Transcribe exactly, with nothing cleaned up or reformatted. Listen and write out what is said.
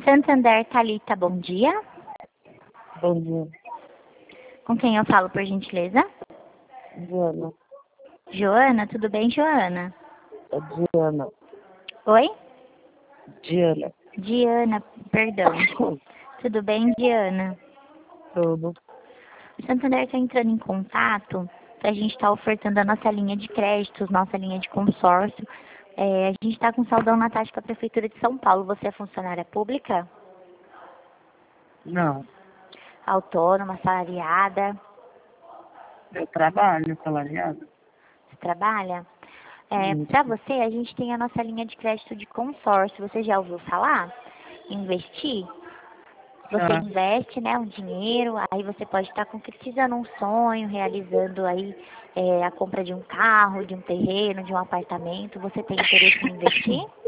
Santander, Thalita, bom dia. Bom dia, Com quem eu falo, por gentileza? Diana. Joana, tudo bem, Joana? É Diana. Oi? Diana. Diana, perdão. Tudo bem, Diana? Tudo. O Santander está entrando em contato para a gente estar ofertando a nossa linha de créditos, nossa linha de consórcio. É, a gente está com saldão na taxa com a Prefeitura de São Paulo. Você é funcionária pública? Não, Autônoma, assalariada? eu trabalho salariado. Você trabalha? É, Isso. para você, a gente tem a nossa linha de crédito de consórcio. Você já ouviu falar? Investir? Você Ah, investe, né, um dinheiro, aí você pode estar concretizando um sonho, realizando aí é, a compra de um carro, de um terreno, de um apartamento. Você tem interesse em investir?